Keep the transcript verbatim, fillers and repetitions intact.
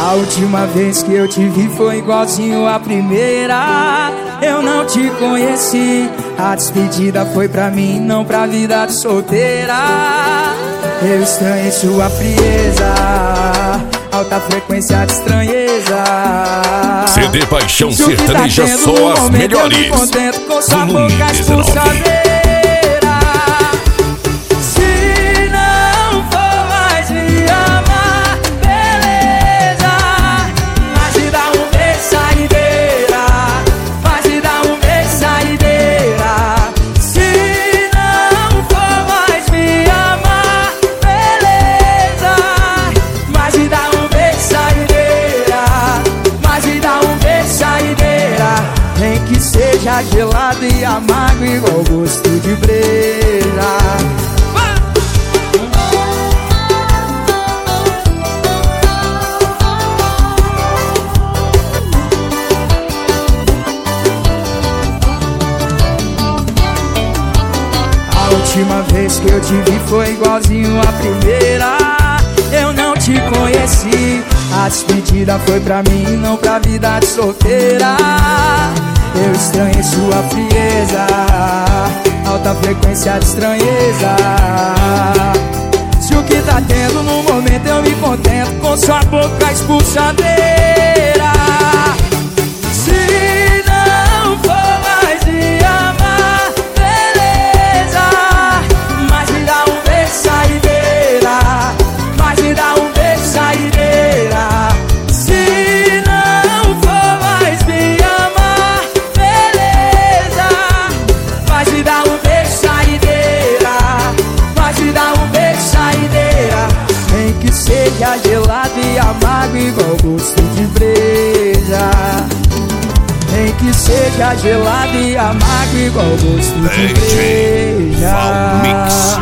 A última vez que eu te vi foi igualzinho a primeira. Eu não te conheci. A despedida foi pra mim, não pra vida de solteira. Eu estranhei sua frieza, alta frequência de estranheza. C D Paixão Sertaneja, tá só as melhores. Eu me contento com sua boca expulsadeira. Se não for mais me amar, beleza, mas me dá um beijo saideira, mas me dá um beijo saideira. Se não for mais me amar, beleza, mas me dá um beijo saideira, mas me dá um beijo saideira. Nem que seja gelado e amargo igual gosto de breja. A última vez que eu te vi foi igualzinho a primeira. Eu não te conheci. A despedida foi pra mim, não pra vida de solteira. Eu estranhei sua frieza, alta frequência de estranheza. Se o que tá tendo no momento eu me contento com sua boca expulsadeira. Se não for mais me amar, beleza, mas me dá um beijo saideira, mas me dá um beijo saideira. Se não for mais me amar, beleza, mas me dá um beijo saideira, mas me dá um beijo saideira. Nem que seja gelado e amargo igual gosto de breja. Nem que seja gelado e amargo igual gosto de breja. Valmix.